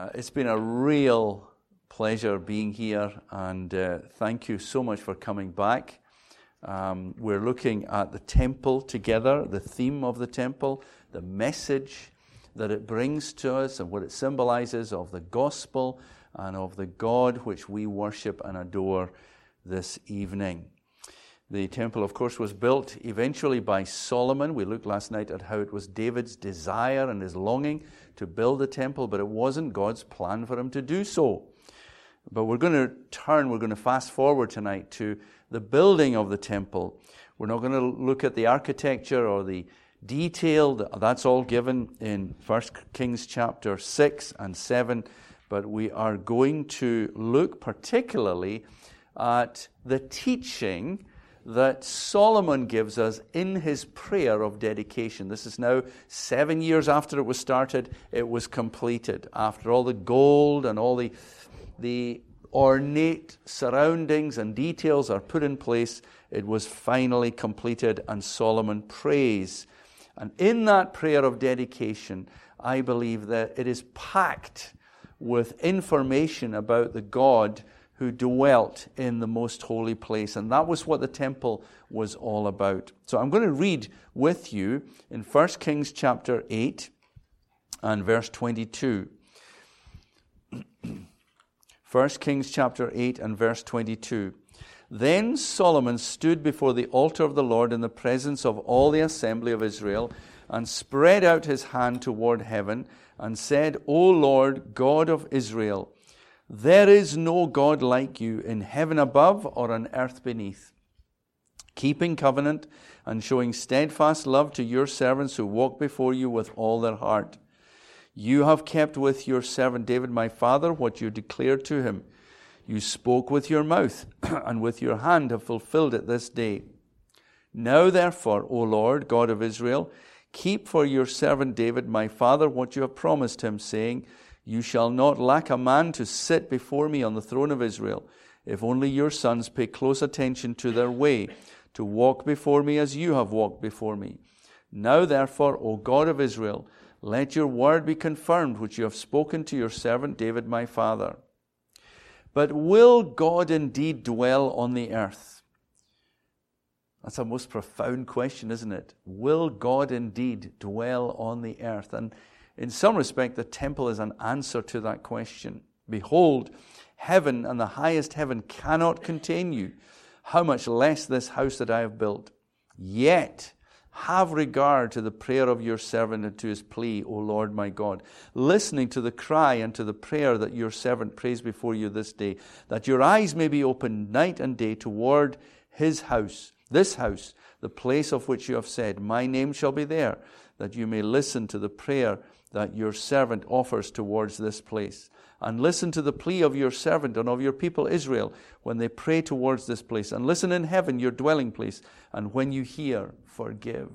It's been a real pleasure being here, and thank you so much for coming back. We're looking at the temple together, the theme of the temple, the message that it brings to us and what it symbolizes of the gospel and of the God which we worship and adore this evening. The temple, of course, was built eventually by Solomon. We looked last night at how it was David's desire and his longing to build the temple, but it wasn't God's plan for him to do so. But we're going to fast forward tonight to the building of the temple. We're not going to look at the architecture or the detail. That's all given in 1 Kings chapter 6 and 7. But we are going to look particularly at the teaching that Solomon gives us in his prayer of dedication. This is now 7 years after it was started. It was completed. After all the gold and all the ornate surroundings and details are put in place, it was finally completed, and Solomon prays. And in that prayer of dedication, I believe that it is packed with information about the God who dwelt in the most holy place. And that was what the temple was all about. So I'm going to read with you in 1 Kings chapter 8 and verse 22. 1 Kings chapter 8 and verse 22. Then Solomon stood before the altar of the Lord in the presence of all the assembly of Israel, and spread out his hand toward heaven, and said, O Lord, God of Israel, there is no God like you in heaven above or on earth beneath, keeping covenant and showing steadfast love to your servants who walk before you with all their heart. You have kept with your servant David my father what you declared to him. You spoke with your mouth, and with your hand have fulfilled it this day. Now therefore, O Lord, God of Israel, keep for your servant David my father what you have promised him, saying, You shall not lack a man to sit before me on the throne of Israel, if only your sons pay close attention to their way, to walk before me as you have walked before me. Now therefore, O God of Israel, let your word be confirmed, which you have spoken to your servant David my father. But will God indeed dwell on the earth? That's a most profound question, isn't it? Will God indeed dwell on the earth? And in some respect, the temple is an answer to that question. Behold, heaven and the highest heaven cannot contain you. How much less this house that I have built? Yet have regard to the prayer of your servant and to his plea, O Lord my God, listening to the cry and to the prayer that your servant prays before you this day, that your eyes may be opened night and day toward his house, this house, the place of which you have said, My name shall be there, that you may listen to the prayer that your servant offers towards this place. And listen to the plea of your servant and of your people Israel when they pray towards this place. And listen in heaven, your dwelling place. And when you hear, forgive.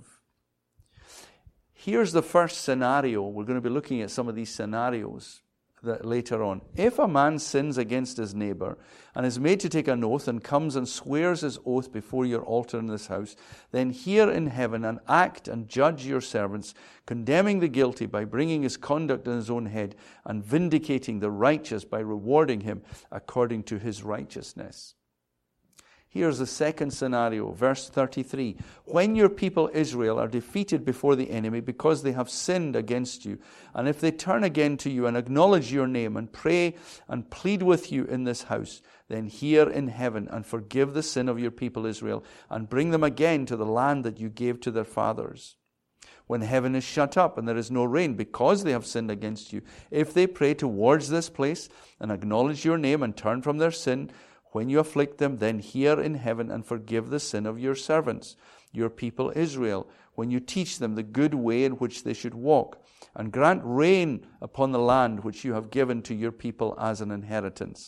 Here's the first scenario. We're going to be looking at some of these scenarios later on. If a man sins against his neighbor and is made to take an oath and comes and swears his oath before your altar in this house, then hear in heaven and act and judge your servants, condemning the guilty by bringing his conduct on his own head and vindicating the righteous by rewarding him according to his righteousness. Here's the second scenario, verse 33. When your people Israel are defeated before the enemy because they have sinned against you, and if they turn again to you and acknowledge your name and pray and plead with you in this house, then hear in heaven and forgive the sin of your people Israel and bring them again to the land that you gave to their fathers. When heaven is shut up and there is no rain because they have sinned against you, if they pray towards this place and acknowledge your name and turn from their sin, when you afflict them, then hear in heaven and forgive the sin of your servants, your people Israel, when you teach them the good way in which they should walk, and grant rain upon the land which you have given to your people as an inheritance.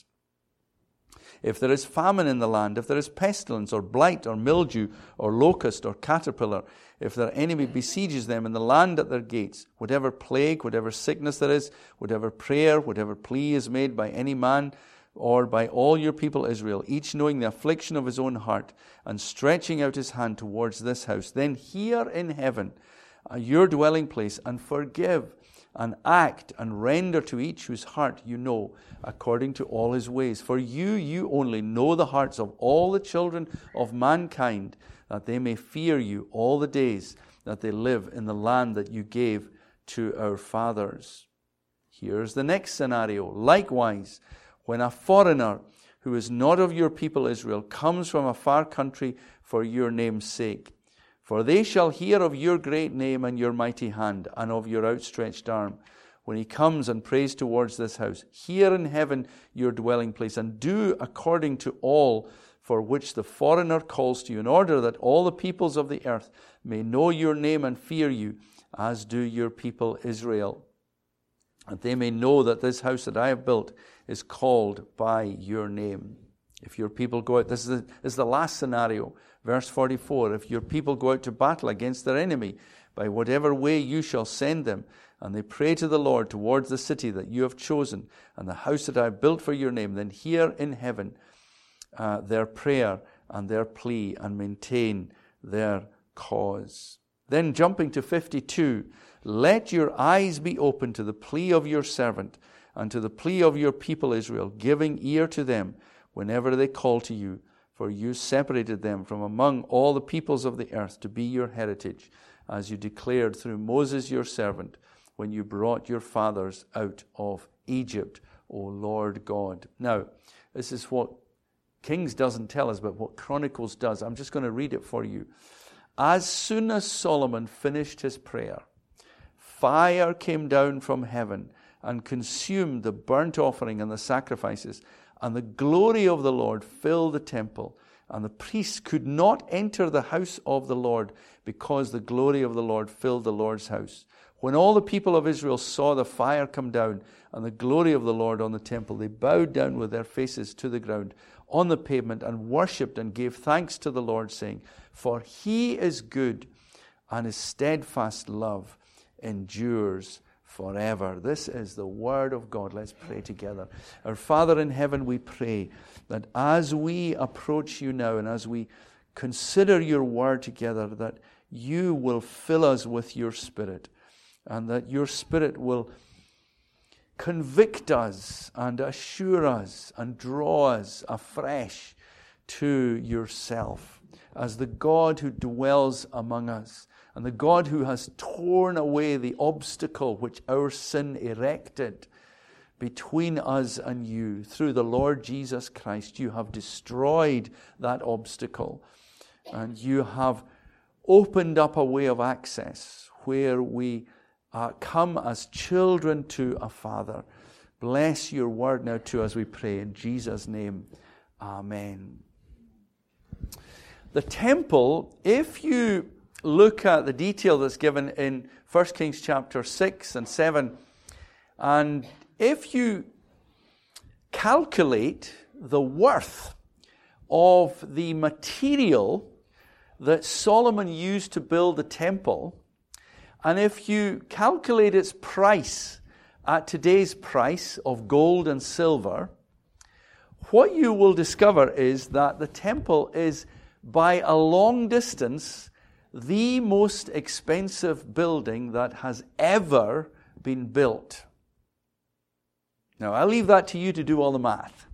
If there is famine in the land, if there is pestilence or blight or mildew or locust or caterpillar, if their enemy besieges them in the land at their gates, whatever plague, whatever sickness there is, whatever prayer, whatever plea is made by any man, or by all your people Israel, each knowing the affliction of his own heart, and stretching out his hand towards this house, then hear in heaven your dwelling place, and forgive, and act and render to each whose heart you know, according to all his ways. For you only know the hearts of all the children of mankind, that they may fear you all the days that they live in the land that you gave to our fathers. Here's the next scenario. Likewise, when a foreigner who is not of your people Israel comes from a far country for your name's sake, for they shall hear of your great name and your mighty hand and of your outstretched arm, when he comes and prays towards this house, here in heaven your dwelling place, and do according to all for which the foreigner calls to you, in order that all the peoples of the earth may know your name and fear you, as do your people Israel. And they may know that this house that I have built is called by your name. If your people go out, this is the last scenario, verse 44, if your people go out to battle against their enemy, by whatever way you shall send them, and they pray to the Lord towards the city that you have chosen, and the house that I have built for your name, then hear in heaven their prayer and their plea, and maintain their cause. Then jumping to 52, let your eyes be open to the plea of your servant and to the plea of your people Israel, giving ear to them whenever they call to you. For you separated them from among all the peoples of the earth to be your heritage, as you declared through Moses your servant, when you brought your fathers out of Egypt, O Lord God. Now, this is what Kings doesn't tell us, but what Chronicles does. I'm just going to read it for you. As soon as Solomon finished his prayer, fire came down from heaven and consumed the burnt offering and the sacrifices, and the glory of the Lord filled the temple, and the priests could not enter the house of the Lord, because the glory of the Lord filled the Lord's house. When all the people of Israel saw the fire come down and the glory of the Lord on the temple, they bowed down with their faces to the ground on the pavement and worshipped and gave thanks to the Lord, saying, For he is good, and his steadfast love endures forever. This is the word of God. Let's pray together. Our Father in heaven, we pray that as we approach you now and as we consider your word together, that you will fill us with your Spirit, and that your Spirit will convict us and assure us and draw us afresh to yourself as the God who dwells among us, and the God who has torn away the obstacle which our sin erected between us and you. Through the Lord Jesus Christ, you have destroyed that obstacle, and you have opened up a way of access where we come as children to a Father. Bless your word now to us, we pray, in Jesus' name. Amen. The temple, if you look at the detail that's given in 1 Kings chapter 6 and 7, and if you calculate the worth of the material that Solomon used to build the temple, and if you calculate its price at today's price of gold and silver, what you will discover is that the temple is, by a long distance, the most expensive building that has ever been built. Now, I'll leave that to you to do all the math.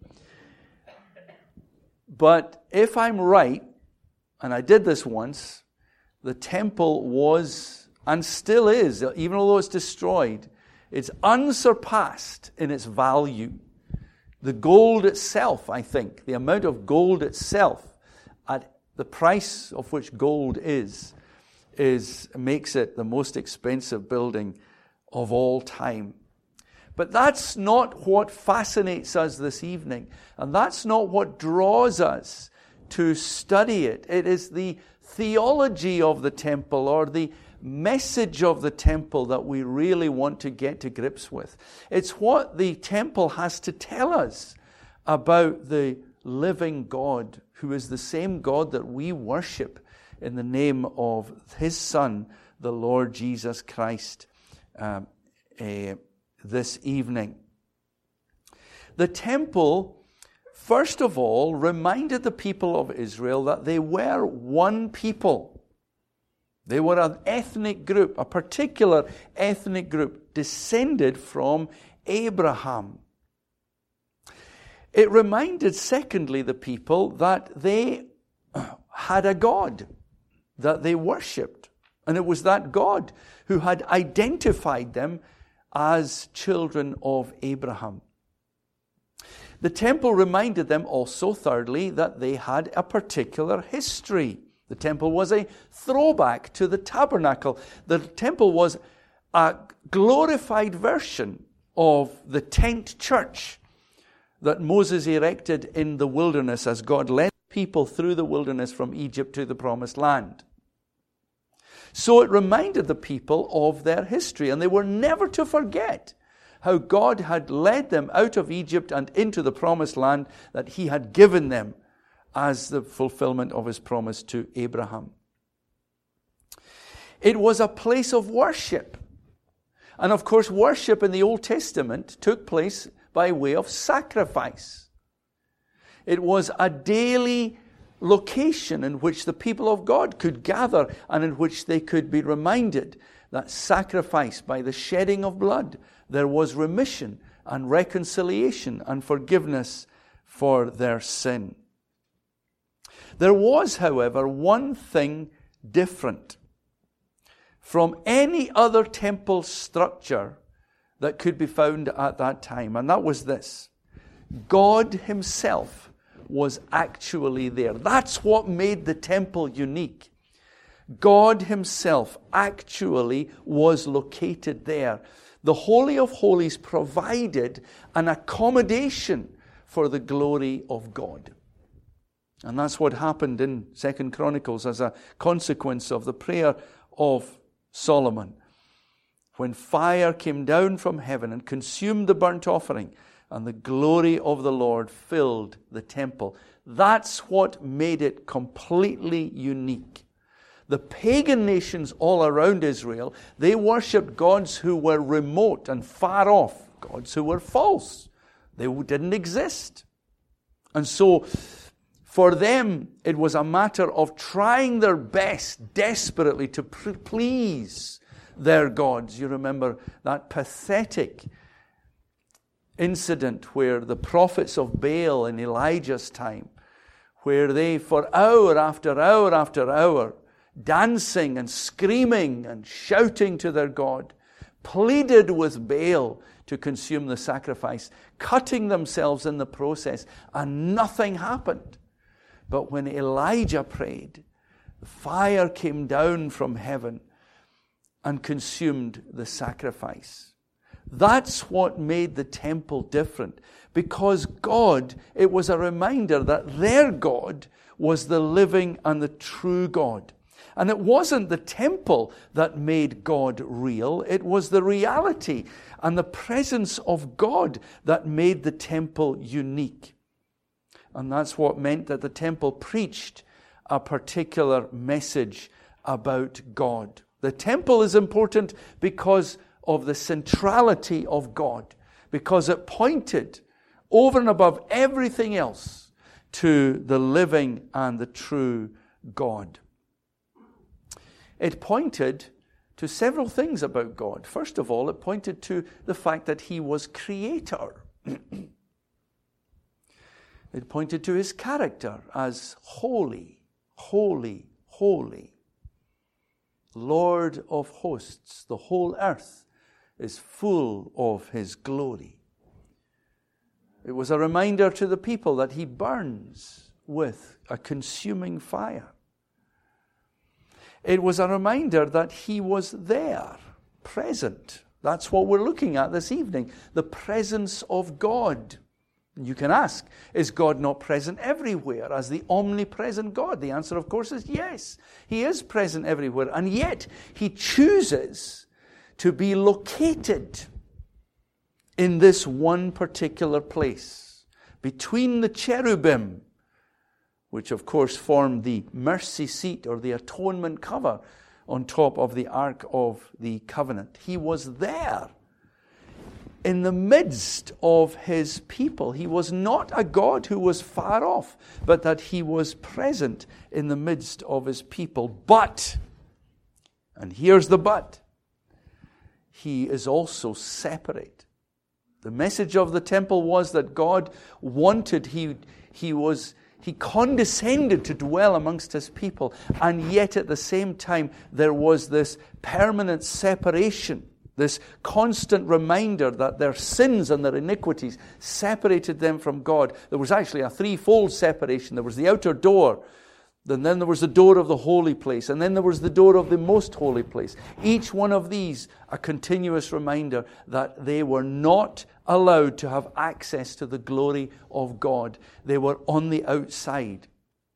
But if I'm right, and I did this once, the temple was, and still is, even although it's destroyed, it's unsurpassed in its value. The gold itself, I think, the amount of gold itself, at the price of which gold is makes it the most expensive building of all time. But that's not what fascinates us this evening, and that's not what draws us to study it. It is the theology of the temple, or the message of the temple, that we really want to get to grips with. It's what the temple has to tell us about the living God, who is the same God that we worship in the name of his Son, the Lord Jesus Christ, this evening. The temple, first of all, reminded the people of Israel that they were one people. They were an ethnic group, a particular ethnic group, descended from Abraham. It reminded, secondly, the people that they had a God that they worshipped. And it was that God who had identified them as children of Abraham. The temple reminded them also, thirdly, that they had a particular history. The temple was a throwback to the tabernacle. The temple was a glorified version of the tent church that Moses erected in the wilderness as God led people through the wilderness from Egypt to the promised land. So it reminded the people of their history, and they were never to forget how God had led them out of Egypt and into the promised land that He had given them as the fulfillment of His promise to Abraham. It was a place of worship. And of course, worship in the Old Testament took place by way of sacrifice. It was a daily location in which the people of God could gather and in which they could be reminded that sacrifice by the shedding of blood, there was remission and reconciliation and forgiveness for their sin. There was, however, one thing different from any other temple structure that could be found at that time, and that was this: God Himself was actually there. That's what made the temple unique. God Himself actually was located there. The Holy of Holies provided an accommodation for the glory of God. And that's what happened in 2 Chronicles as a consequence of the prayer of Solomon. When fire came down from heaven and consumed the burnt offering, and the glory of the Lord filled the temple. That's what made it completely unique. The pagan nations all around Israel, they worshipped gods who were remote and far off, gods who were false. They didn't exist. And so, for them, it was a matter of trying their best desperately to please their gods. You remember that pathetic incident where the prophets of Baal in Elijah's time, where they for hour after hour after hour, dancing and screaming and shouting to their God, pleaded with Baal to consume the sacrifice, cutting themselves in the process, and nothing happened. But when Elijah prayed, the fire came down from heaven and consumed the sacrifice. That's what made the temple different. Because God, it was a reminder that their God was the living and the true God. And it wasn't the temple that made God real. It was the reality and the presence of God that made the temple unique. And that's what meant that the temple preached a particular message about God. The temple is important because of the centrality of God, because it pointed over and above everything else to the living and the true God. It pointed to several things about God. First of all, it pointed to the fact that He was Creator. It pointed to His character as holy, holy, holy. Lord of hosts, the whole earth is full of His glory. It was a reminder to the people that He burns with a consuming fire. It was a reminder that He was there, present. That's what we're looking at this evening, the presence of God. You can ask, is God not present everywhere as the omnipresent God? The answer, of course, is yes. He is present everywhere, and yet He chooses to be located in this one particular place, between the cherubim, which of course formed the mercy seat or the atonement cover on top of the Ark of the Covenant. He was there in the midst of His people. He was not a God who was far off, but that He was present in the midst of His people. But, and here's the but, he is also separate. The message of the temple was that God wanted, he condescended to dwell amongst his people, and yet at the same time there was this permanent separation, this constant reminder that their sins and their iniquities separated them from God. There was actually a threefold separation. There was the outer door, and then there was the door of the holy place, and then there was the door of the most holy place. Each one of these a continuous reminder that they were not allowed to have access to the glory of God. They were on the outside.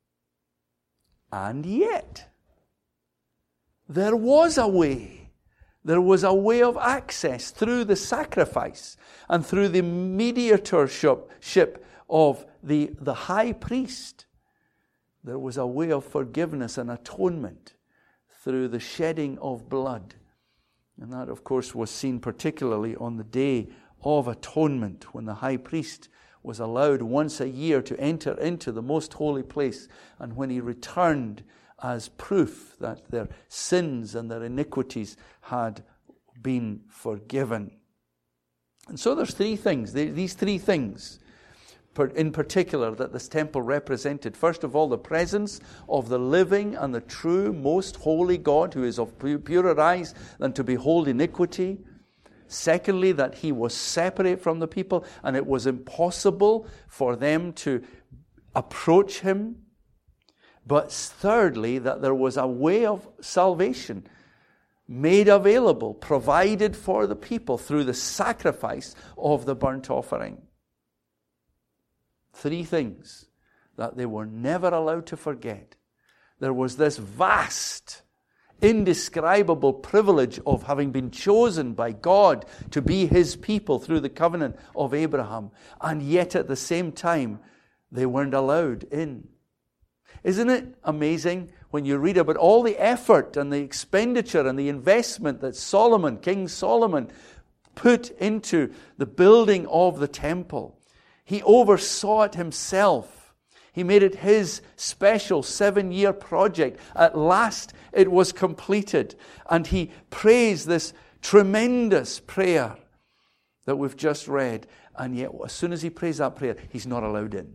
And yet, there was a way. There was a way of access through the sacrifice and through the mediatorship of the high priest. There was a way of forgiveness and atonement through the shedding of blood. And that, of course, was seen particularly on the Day of Atonement, when the high priest was allowed once a year to enter into the most holy place, and when he returned as proof that their sins and their iniquities had been forgiven. And so there's three things, these three things in particular that this temple represented. First of all, the presence of the living and the true, most holy God, who is of purer eyes than to behold iniquity. Secondly, that he was separate from the people, and it was impossible for them to approach him. But thirdly, that there was a way of salvation made available, provided for the people through the sacrifice of the burnt offering. Three things that they were never allowed to forget. There was this vast, indescribable privilege of having been chosen by God to be his people through the covenant of Abraham, and yet at the same time they weren't allowed in. Isn't it amazing when you read about all the effort and the expenditure and the investment that King Solomon put into the building of the temple? He oversaw it himself. He made it his special 7-year project. At last it was completed. And he prays this tremendous prayer that we've just read. And yet as soon as he prays that prayer, he's not allowed in.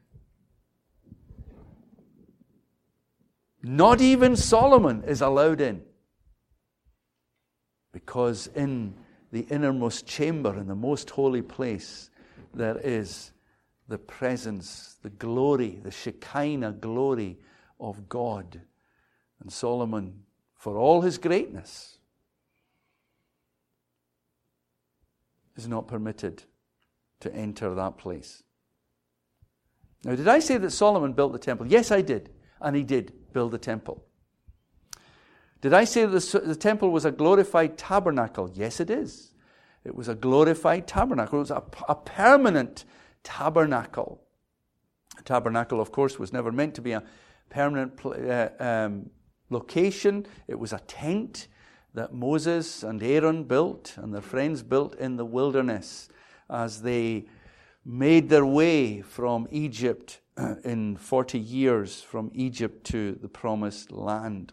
Not even Solomon is allowed in. Because in the innermost chamber, in the most holy place, there is the presence, the glory, the Shekinah glory of God. And Solomon, for all his greatness, is not permitted to enter that place. Now, did I say that Solomon built the temple? Yes, I did. And he did build the temple. Did I say that the temple was a glorified tabernacle? Yes, it is. It was a glorified tabernacle. It was a permanent tabernacle. A tabernacle, of course, was never meant to be a permanent location. It was a tent that Moses and Aaron built and their friends built in the wilderness as they made their way from Egypt in 40 years, from Egypt to the promised land.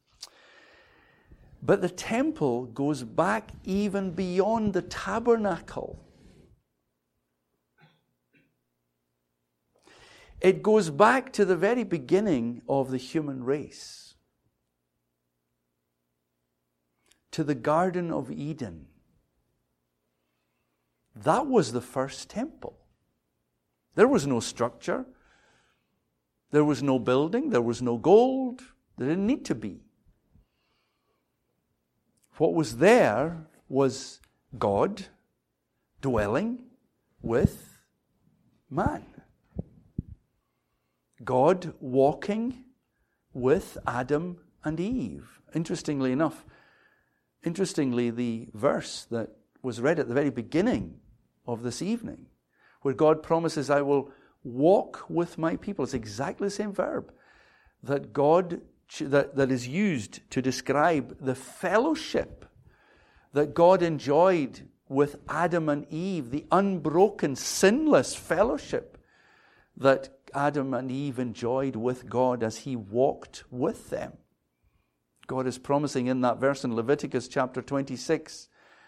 But the temple goes back even beyond the tabernacle. It goes back to the very beginning of the human race, to the Garden of Eden. That was the first temple. There was no structure. There was no building. There was no gold. There didn't need to be. What was there was God dwelling with man. God walking with Adam and Eve. Interestingly, the verse that was read at the very beginning of this evening, where God promises, I will walk with my people. It's exactly the same verb that is used to describe the fellowship that God enjoyed with Adam and Eve, the unbroken, sinless fellowship that Adam and Eve enjoyed with God as he walked with them. God is promising in that verse in Leviticus chapter 26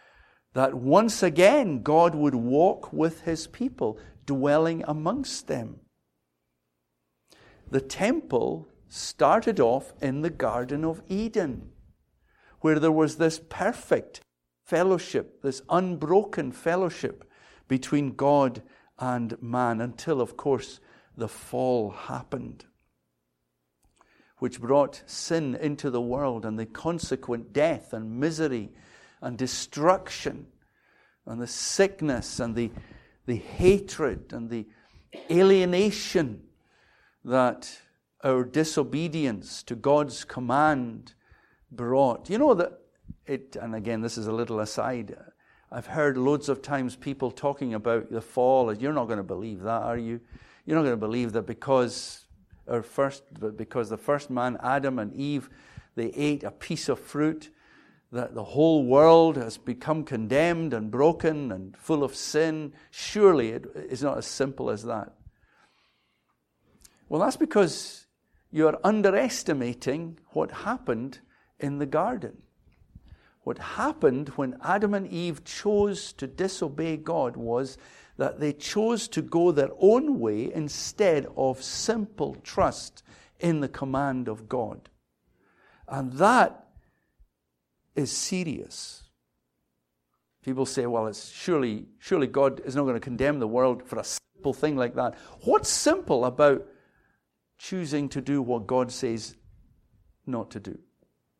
that once again God would walk with his people, dwelling amongst them. The temple started off in the Garden of Eden, where there was this perfect fellowship, this unbroken fellowship between God and man, until, of course, the fall happened, which brought sin into the world and the consequent death and misery and destruction and the sickness and the hatred and the alienation that our disobedience to God's command brought. You know that and again, this is a little aside, I've heard loads of times people talking about the fall. You're not going to believe that, are you? You're not going to believe that because the first man, Adam and Eve, they ate a piece of fruit, that the whole world has become condemned and broken and full of sin. Surely it is not as simple as that. Well, that's because you're underestimating what happened in the garden. What happened when Adam and Eve chose to disobey God was that they chose to go their own way instead of simple trust in the command of God. And that is serious. People say, well, it's surely God is not going to condemn the world for a simple thing like that. What's simple about choosing to do what God says not to do?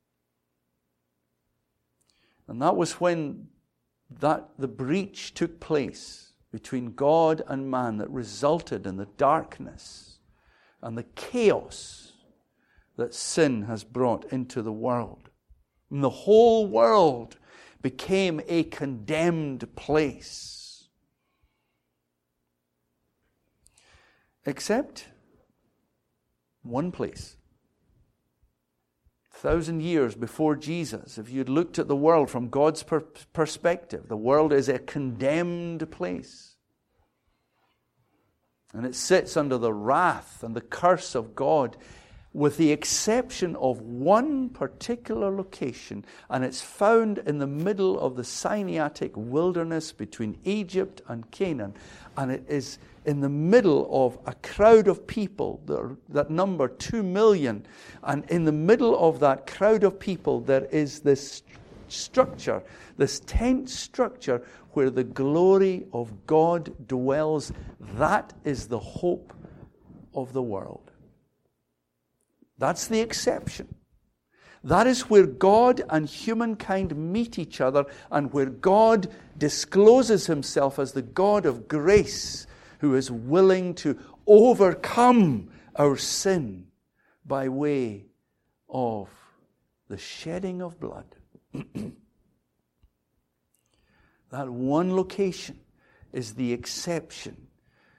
And that was when the breach took place between God and man that resulted in the darkness and the chaos that sin has brought into the world. And the whole world became a condemned place. Except one place. 1,000 years before Jesus, if you'd looked at the world from God's perspective, the world is a condemned place. And it sits under the wrath and the curse of God, with the exception of one particular location, and it's found in the middle of the Sinaitic wilderness between Egypt and Canaan, and it is in the middle of a crowd of people that number 2 million, and in the middle of that crowd of people there is this structure, this tent structure where the glory of God dwells. That is the hope of the world. That's the exception. That is where God and humankind meet each other, and where God discloses himself as the God of grace, who is willing to overcome our sin by way of the shedding of blood. That one location is the exception,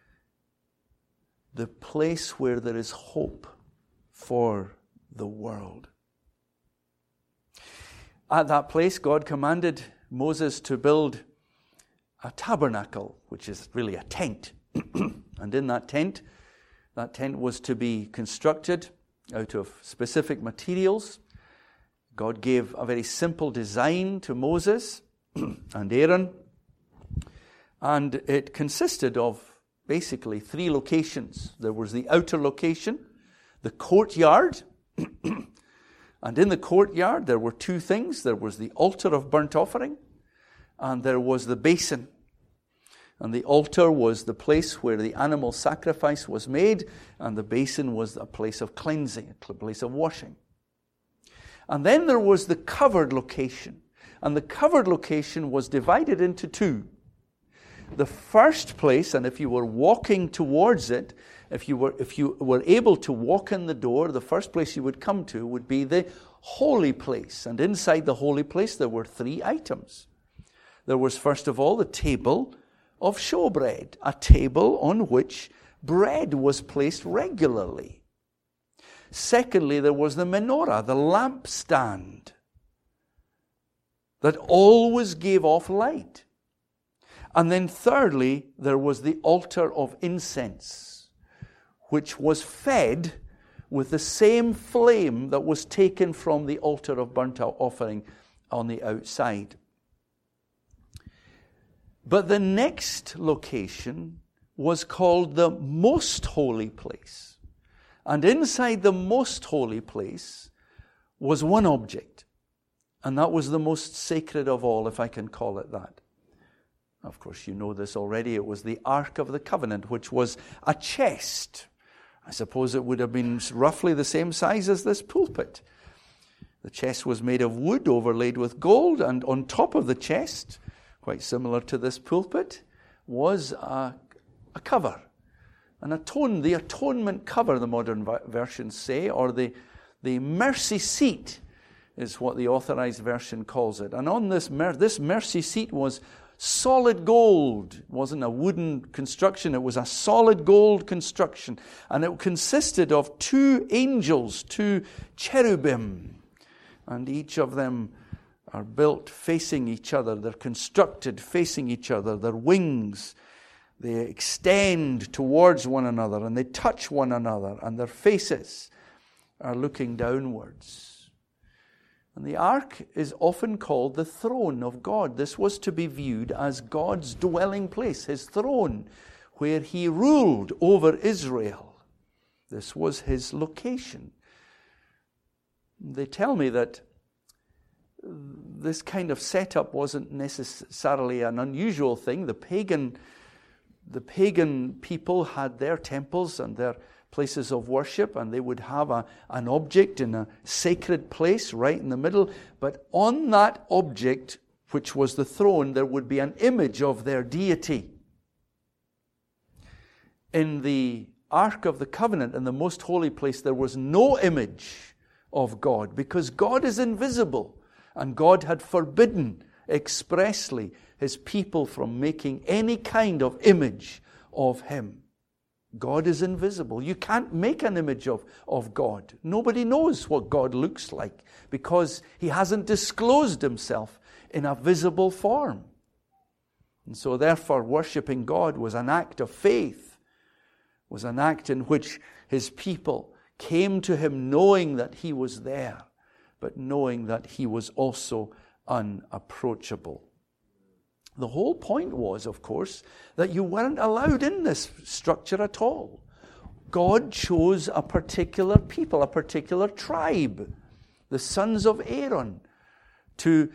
the place where there is hope for the world. At that place, God commanded Moses to build a tabernacle, which is really a tent. And in that tent was to be constructed out of specific materials. God gave a very simple design to Moses and Aaron, and it consisted of basically 3 locations. There was the outer location, the courtyard, and in the courtyard there were 2 things. There was the altar of burnt offering, and there was the basin. And the altar was the place where the animal sacrifice was made, and the basin was a place of cleansing, a place of washing. And then there was the covered location. And the covered location was divided into 2. The first place, and if you were walking towards it, if you were able to walk in the door, the first place you would come to would be the holy place. And inside the holy place there were 3 items. There was, first of all, the table of showbread, a table on which bread was placed regularly. Secondly, there was the menorah, the lampstand, that always gave off light. And then thirdly, there was the altar of incense, which was fed with the same flame that was taken from the altar of burnt offering on the outside. But the next location was called the Most Holy Place. And inside the Most Holy Place was one object. And that was the most sacred of all, if I can call it that. Of course, you know this already. It was the Ark of the Covenant, which was a chest. I suppose it would have been roughly the same size as this pulpit. The chest was made of wood overlaid with gold, and on top of the chest, quite similar to this pulpit, was a cover. The atonement cover, the modern versions say, or the mercy seat is what the Authorized Version calls it. And on this mercy seat was solid gold. It wasn't a wooden construction, it was a solid gold construction. And it consisted of 2 angels, 2 cherubim. And each of them are built facing each other. They're constructed facing each other. Their wings, they extend towards one another and they touch one another, and their faces are looking downwards. And the ark is often called the throne of God. This was to be viewed as God's dwelling place, his throne, where he ruled over Israel. This was his location. They tell me that this kind of setup wasn't necessarily an unusual thing. The pagan people had their temples and their places of worship, and they would have an object in a sacred place right in the middle. But on that object, which was the throne, there would be an image of their deity. In the Ark of the Covenant, in the most holy place, there was no image of God, because God is invisible, and God had forbidden expressly his people from making any kind of image of him. God is invisible. You can't make an image of God. Nobody knows what God looks like, because he hasn't disclosed himself in a visible form. And so therefore, worshiping God was an act of faith, was an act in which his people came to him knowing that he was there, but knowing that he was also unapproachable. The whole point was, of course, that you weren't allowed in this structure at all. God chose a particular people, a particular tribe, the sons of Aaron, to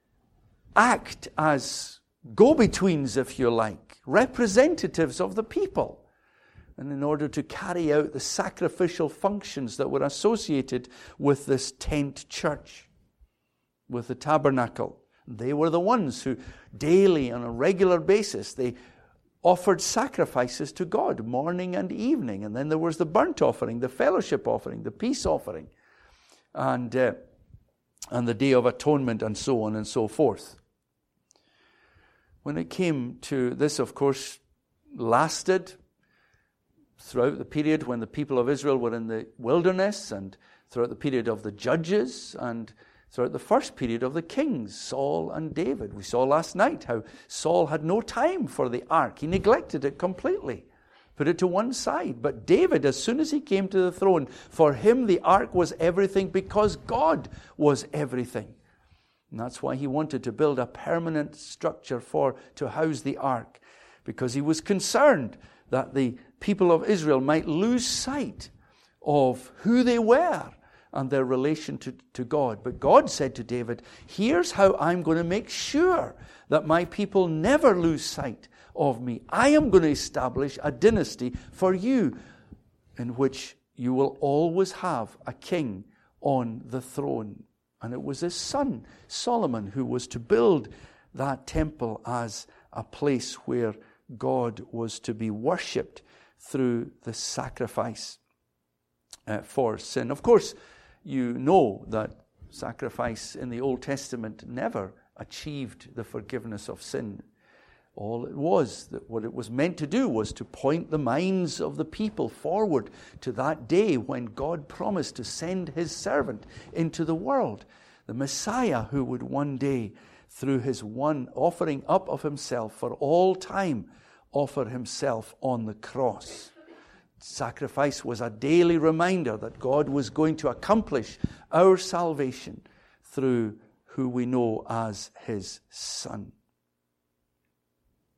act as go-betweens, if you like, representatives of the people. And in order to carry out the sacrificial functions that were associated with this tent church, with the tabernacle. They were the ones who daily, on a regular basis, they offered sacrifices to God morning and evening. And then there was the burnt offering, the fellowship offering, the peace offering, and the Day of Atonement, and so on and so forth. When it came to this, of course, lasted throughout the period when the people of Israel were in the wilderness, and throughout the period of the judges, and throughout the first period of the kings, Saul and David. We saw last night how Saul had no time for the ark. He neglected it completely, put it to one side. But David, as soon as he came to the throne, for him the ark was everything, because God was everything. And that's why he wanted to build a permanent structure to house the ark, because he was concerned that the people of Israel might lose sight of who they were and their relation to God. But God said to David, here's how I'm going to make sure that my people never lose sight of me. I am going to establish a dynasty for you in which you will always have a king on the throne. And it was his son, Solomon, who was to build that temple as a place where God was to be worshipped through the sacrifice for sin. Of course, you know that sacrifice in the Old Testament never achieved the forgiveness of sin. All it was, what it was meant to do, was to point the minds of the people forward to that day when God promised to send his servant into the world, the Messiah, who would one day, through his one offering up of himself for all time, offer himself on the cross. Sacrifice was a daily reminder that God was going to accomplish our salvation through who we know as his Son.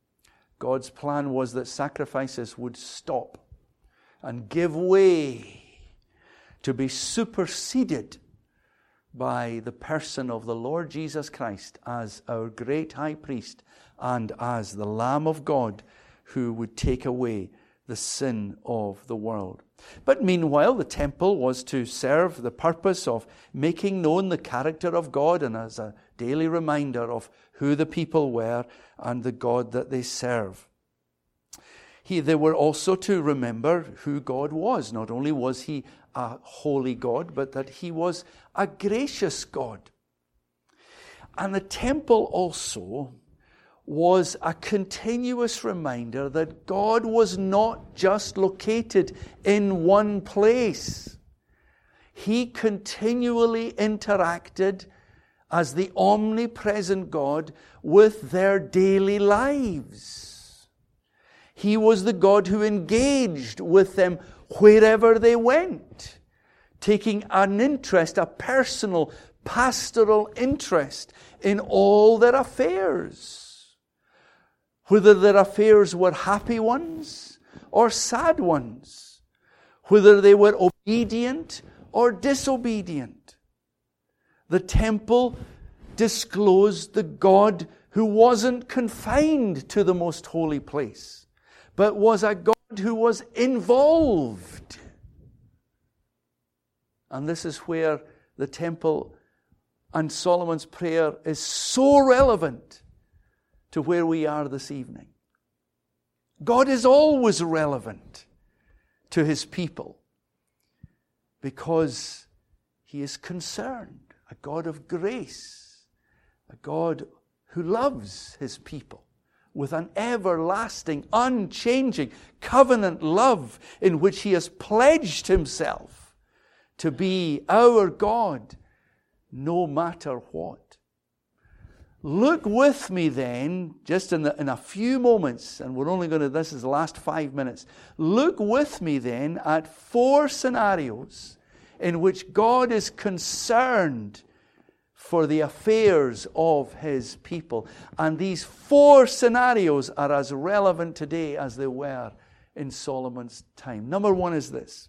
God's plan was that sacrifices would stop and give way to be superseded by the person of the Lord Jesus Christ as our great high priest and as the Lamb of God who would take away the sin of the world. But meanwhile, the temple was to serve the purpose of making known the character of God and as a daily reminder of who the people were and the God that they serve. They were also to remember who God was. Not only was he a holy God, but that he was a gracious God. And the temple also was a continuous reminder that God was not just located in one place. He continually interacted as the omnipresent God with their daily lives. He was the God who engaged with them wherever they went, taking an interest, a personal, pastoral interest in all their affairs. Whether their affairs were happy ones or sad ones, whether they were obedient or disobedient. The temple disclosed the God who wasn't confined to the most holy place, but was a God who was involved. And this is where the temple and Solomon's prayer is so relevant to where we are this evening. God is always relevant to his people because he is concerned, a God of grace, a God who loves his people with an everlasting, unchanging covenant love in which he has pledged himself to be our God no matter what. Look with me then, just in a few moments, and we're only going to, this is the last 5 minutes. Look with me then at 4 scenarios in which God is concerned for the affairs of his people. And these 4 scenarios are as relevant today as they were in Solomon's time. Number 1 is this.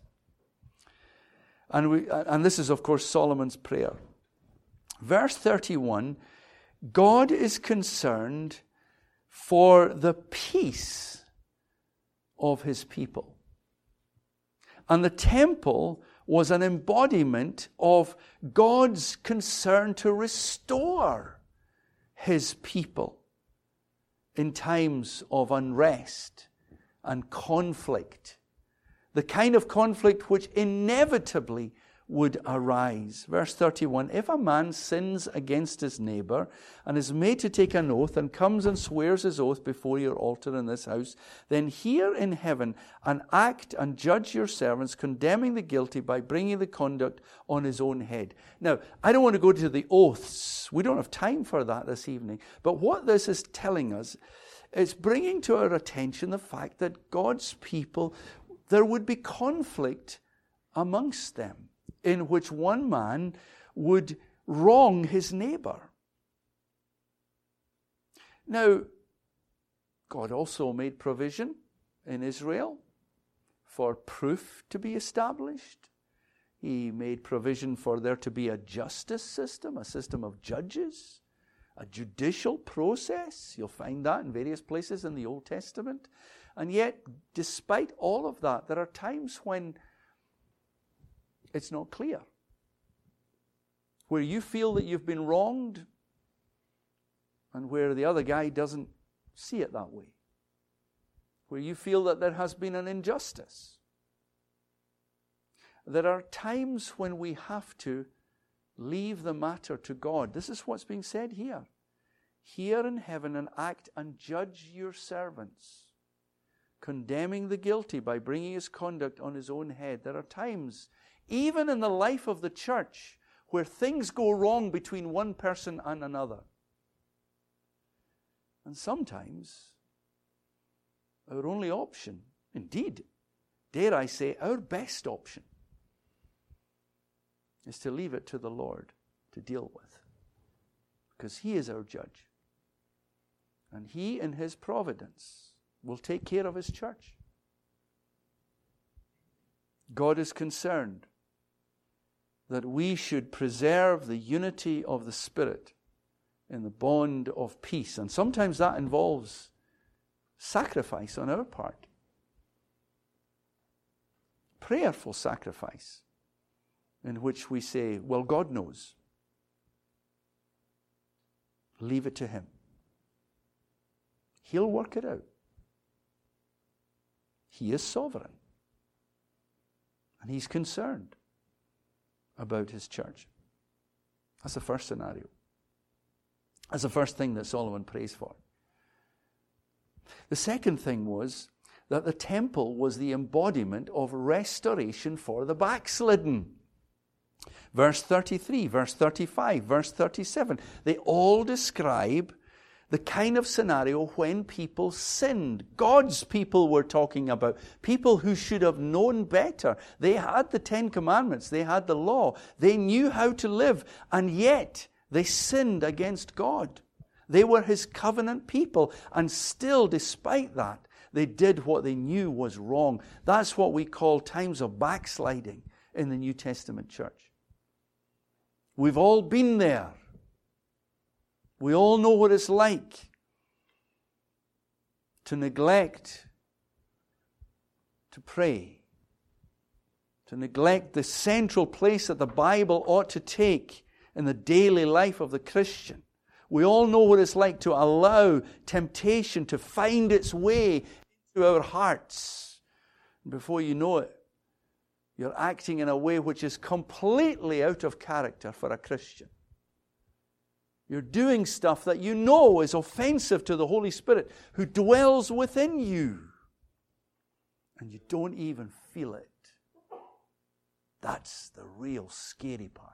And this is, of course, Solomon's prayer. Verse 31, God is concerned for the peace of his people. And the temple was an embodiment of God's concern to restore his people in times of unrest and conflict. The kind of conflict which inevitably would arise. Verse 31, if a man sins against his neighbor and is made to take an oath and comes and swears his oath before your altar in this house, then hear in heaven and act and judge your servants, condemning the guilty by bringing the conduct on his own head. Now, I don't want to go to the oaths. We don't have time for that this evening. But what this is telling us, it's bringing to our attention the fact that God's people, there would be conflict amongst them, in which one man would wrong his neighbor. Now, God also made provision in Israel for proof to be established. He made provision for there to be a justice system, a system of judges, a judicial process. You'll find that in various places in the Old Testament. And yet, despite all of that, there are times when it's not clear. Where you feel that you've been wronged and where the other guy doesn't see it that way. Where you feel that there has been an injustice. There are times when we have to leave the matter to God. This is what's being said here. Hear in heaven and act and judge your servants, condemning the guilty by bringing his conduct on his own head. There are times, even in the life of the church, where things go wrong between one person and another. And sometimes our only option, indeed, dare I say, our best option, is to leave it to the Lord to deal with. Because he is our judge. And he, in his providence, will take care of His church. God is concerned that we should preserve the unity of the Spirit in the bond of peace. And sometimes that involves sacrifice on our part. Prayerful sacrifice in which we say, well, God knows. Leave it to Him. He'll work it out. He is sovereign. And He's concerned about His church. That's the first scenario. That's the first thing that Solomon prays for. The second thing was that the temple was the embodiment of restoration for the backslidden. Verse 33, verse 35, verse 37, they all describe the kind of scenario when people sinned. God's people we're talking about. People who should have known better. They had the 10 Commandments. They had the law. They knew how to live. And yet they sinned against God. They were His covenant people. And still, despite that, they did what they knew was wrong. That's what we call times of backsliding in the New Testament church. We've all been there. We all know what it's like to neglect to pray, to neglect the central place that the Bible ought to take in the daily life of the Christian. We all know what it's like to allow temptation to find its way into our hearts. Before you know it, you're acting in a way which is completely out of character for a Christian. You're doing stuff that you know is offensive to the Holy Spirit who dwells within you. And you don't even feel it. That's the real scary part.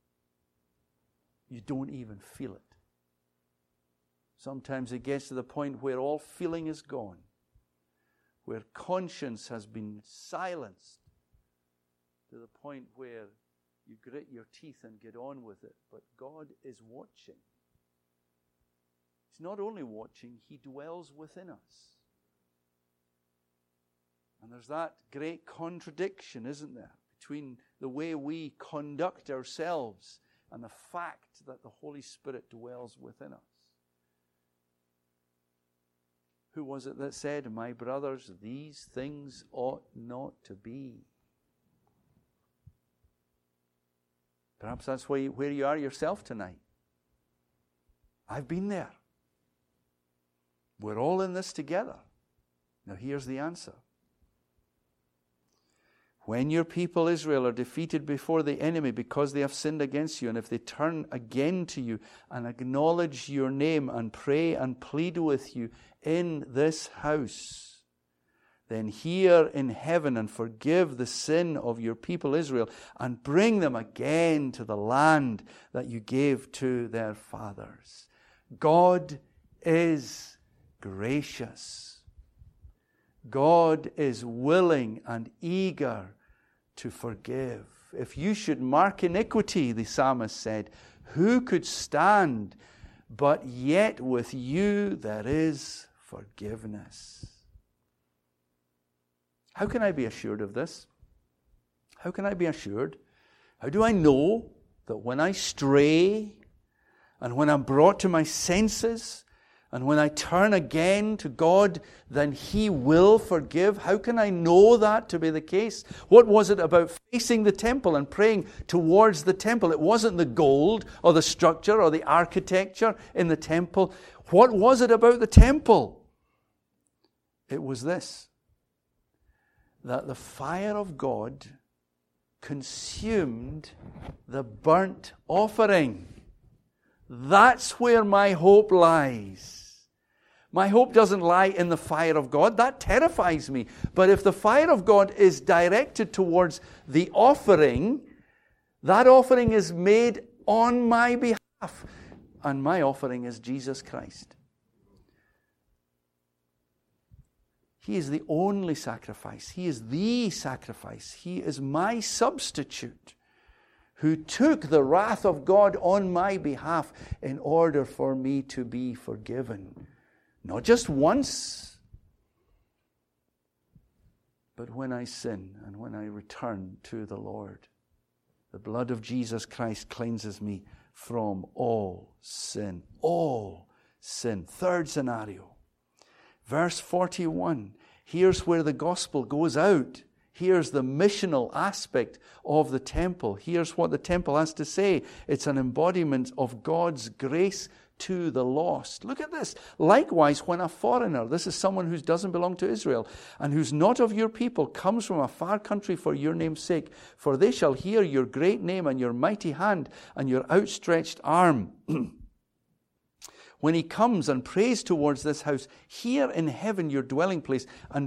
You don't even feel it. Sometimes it gets to the point where all feeling is gone, where conscience has been silenced, to the point where you grit your teeth and get on with it. But God is watching. He's not only watching, He dwells within us. And there's that great contradiction, isn't there, between the way we conduct ourselves and the fact that the Holy Spirit dwells within us. Who was it that said, "My brothers, these things ought not to be"? Perhaps that's where you are yourself tonight. I've been there. We're all in this together. Now here's the answer. When your people Israel are defeated before the enemy because they have sinned against you, and if they turn again to you and acknowledge your name and pray and plead with you in this house, then hear in heaven and forgive the sin of your people Israel and bring them again to the land that you gave to their fathers. God is gracious. God is willing and eager to forgive. If you should mark iniquity, the psalmist said, who could stand? But yet with you there is forgiveness. How can I be assured of this? How can I be assured? How do I know that when I stray and when I'm brought to my senses and when I turn again to God, then He will forgive? How can I know that to be the case? What was it about facing the temple and praying towards the temple? It wasn't the gold or the structure or the architecture in the temple. What was it about the temple? It was this: that the fire of God consumed the burnt offering. That's where my hope lies. My hope doesn't lie in the fire of God. That terrifies me. But if the fire of God is directed towards the offering, that offering is made on my behalf. And my offering is Jesus Christ. He is the only sacrifice. He is the sacrifice. He is my substitute who took the wrath of God on my behalf in order for me to be forgiven. Not just once, But when I sin and when I return to the Lord, the blood of Jesus Christ cleanses me from all sin. All sin. Third scenario. Verse 41. Here's where the gospel goes out. Here's the missional aspect of the temple. Here's what the temple has to say. It's an embodiment of God's grace to the lost. Look at this. Likewise, when a foreigner, this is someone who doesn't belong to Israel, and who's not of your people, comes from a far country for your name's sake, for they shall hear your great name and your mighty hand and your outstretched arm. When he comes and prays towards this house, here in heaven your dwelling place, and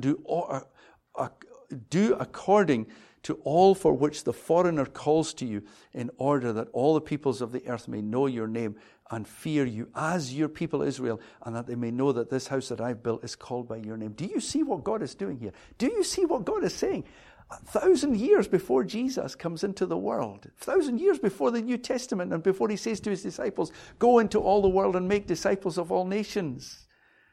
do according to all for which the foreigner calls to you, in order that all the peoples of the earth may know your name and fear you as your people Israel, and that they may know that this house that I've built is called by your name. Do you see what God is doing here? Do you see what God is saying? 1,000 years before Jesus comes into the world, 1,000 years before the New Testament, and before he says to his disciples, go into all the world and make disciples of all nations.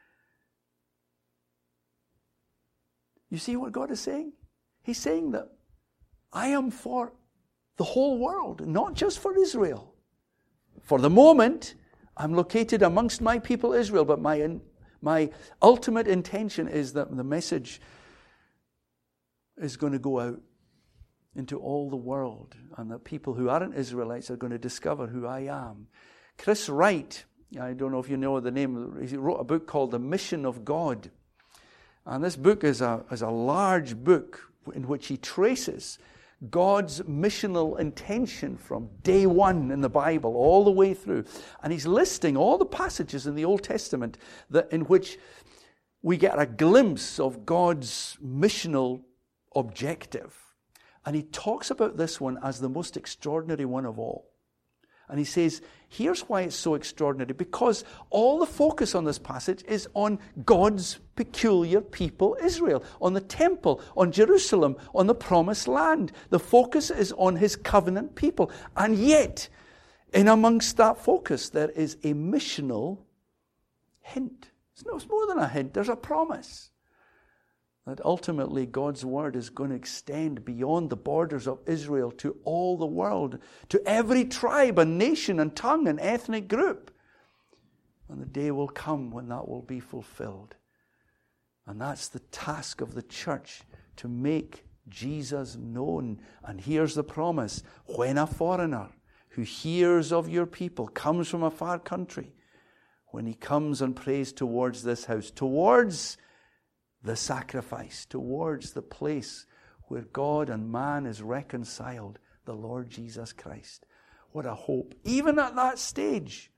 You see what God is saying? He's saying that I am for the whole world, not just for Israel. For the moment, I'm located amongst my people Israel, but my ultimate intention is that the message is going to go out into all the world, and that people who aren't Israelites are going to discover who I am. Chris Wright, I don't know if you know the name, he wrote a book called The Mission of God. And this book is a large book in which he traces God's missional intention from day one in the Bible all the way through. And he's listing all the passages in the Old Testament in which we get a glimpse of God's missional objective. And he talks about this one as the most extraordinary one of all. And he says, here's why it's so extraordinary. Because all the focus on this passage is on God's peculiar people, Israel, on the temple, on Jerusalem, on the promised land. The focus is on his covenant people. And yet, in amongst that focus, there is a missional hint. It's more than a hint. There's a promise that ultimately God's word is going to extend beyond the borders of Israel to all the world, to every tribe and nation and tongue and ethnic group. And the day will come when that will be fulfilled. And that's the task of the church, to make Jesus known. And here's the promise: when a foreigner who hears of your people comes from a far country, when he comes and prays towards this house, towards the sacrifice, towards the place where God and man is reconciled, the Lord Jesus Christ. What a hope. Even at that stage,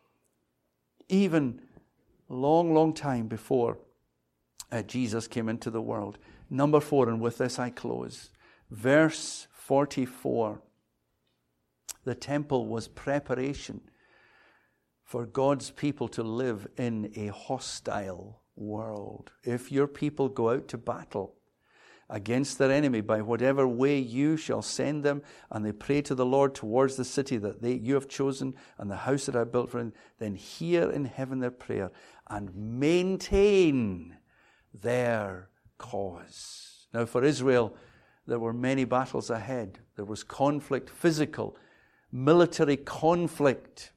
even long time before Jesus came into the world. Number 4, and with this I close. Verse 44. The temple was preparation for God's people to live in a hostile world. If your people go out to battle against their enemy by whatever way you shall send them, and they pray to the Lord towards the city that you have chosen and the house that I built for them, then hear in heaven their prayer and maintain their cause. Now for Israel, there were many battles ahead. There was conflict, physical, military conflict.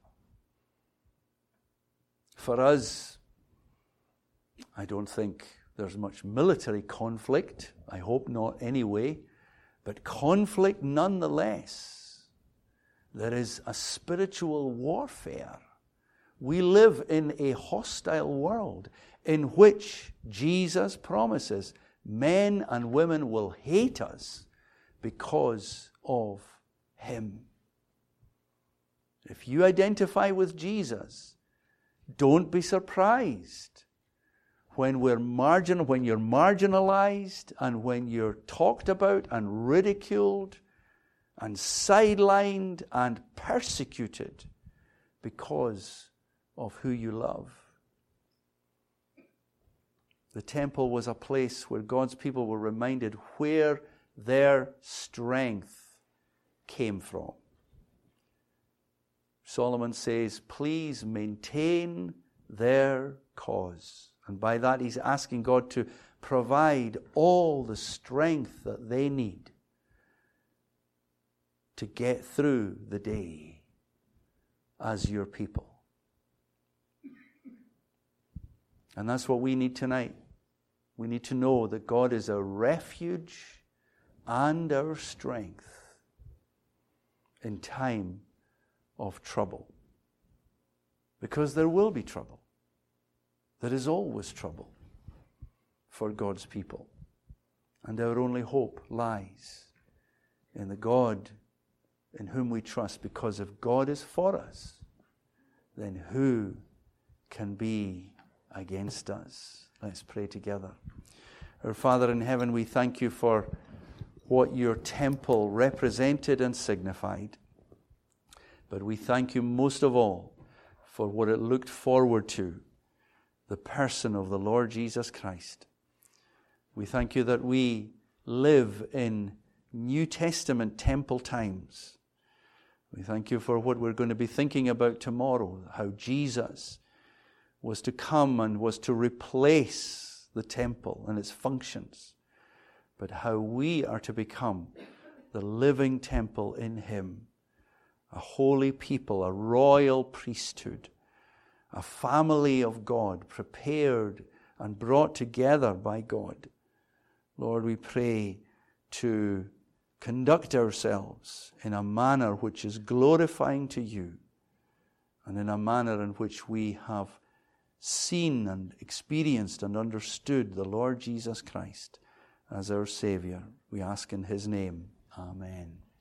For us, I don't think there's much military conflict. I hope not anyway. But conflict nonetheless. There is a spiritual warfare. We live in a hostile world in which Jesus promises men and women will hate us because of him. If you identify with Jesus, don't be surprised when you're marginalized and when you're talked about and ridiculed and sidelined and persecuted because of who you love. The temple was a place where God's people were reminded where their strength came from. Solomon says, please maintain their cause. And by that he's asking God to provide all the strength that they need to get through the day as your people. And that's what we need tonight. We need to know that God is our refuge and our strength in time of trouble. Because there will be trouble. There is always trouble for God's people. And our only hope lies in the God in whom we trust. Because if God is for us, then who can be against us? Let's pray together. Our Father in heaven, we thank you for what your temple represented and signified. But we thank you most of all for what it looked forward to, the person of the Lord Jesus Christ. We thank you that we live in New Testament temple times. We thank you for what we're going to be thinking about tomorrow, how Jesus was to come and was to replace the temple and its functions, but how we are to become the living temple in him, a holy people, a royal priesthood, a family of God prepared and brought together by God. Lord, we pray to conduct ourselves in a manner which is glorifying to you, and in a manner in which we have seen and experienced and understood the Lord Jesus Christ as our Savior. We ask in his name. Amen.